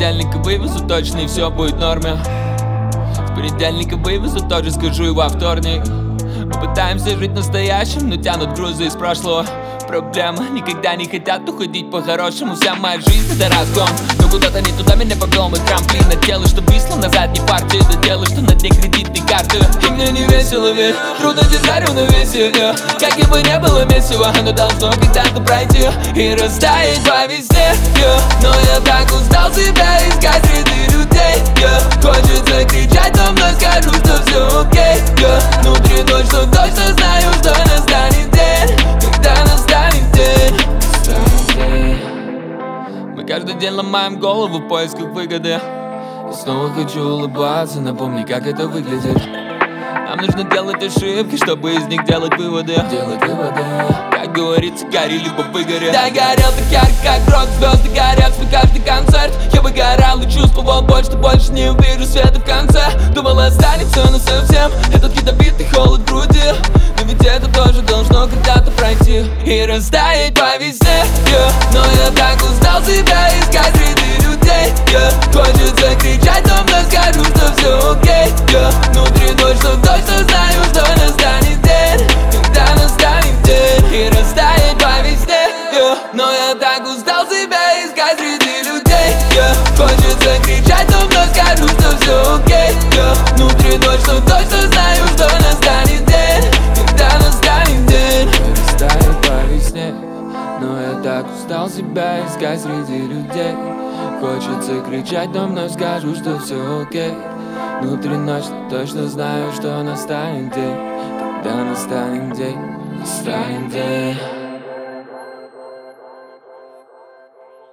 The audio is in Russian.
понедельника вывезу точно, и все будет в норме. С понедельника вывезу тоже, скажу и во вторник. Мы пытаемся жить настоящим, но тянут грузы из прошлого. Проблема, никогда не хотят уходить по-хорошему. Вся моя жизнь это разгон, но куда-то не туда меня повел мой трамплин. От тела, что висло на задней партии, до дела, что на дне кредитной карты. И мне не весело, ведь трудно держать равновесие. Как и бы не было месива, оно должно когда-то пройти и растаять по весне. Но я так устал себя искать среди людей. Хочется кричать, но мной скажу, что все окей. Внутри точно знаю, что настанет день, когда настанет день. Мы каждый день ломаем голову в поисках выгоды. И снова хочу улыбаться, напомни, как это выглядит. Нам нужно делать ошибки, чтобы из них делать выводы. Как говорится, гори либо выгори. Да, горел так ярко, как рок, звезды горят свой каждый концерт. Я выгорал и чувствовал боль, что больше не увижу света в конце. Думал, останется насовсем этот ядовитый холод в груди. Но ведь это тоже должно когда-то пройти и растаять по весне. Но я так устал себя искать среди людей. Хочется кричать, но мне скажу, что все окей. Внутри точно знаю, что настанет день, когда настанет день и растает по весне. Но я так устал себя искать среди людей. Хочется кричать, но мне скажу, что все окей. Внутри точно знаю, что настанет день, когда настанет день и растает по весне. Но я так устал себя искать среди людей. Хочется кричать, но мне скажу, что все окей. Внутри точно знаю, что настанет день, когда настанет день, настанет день.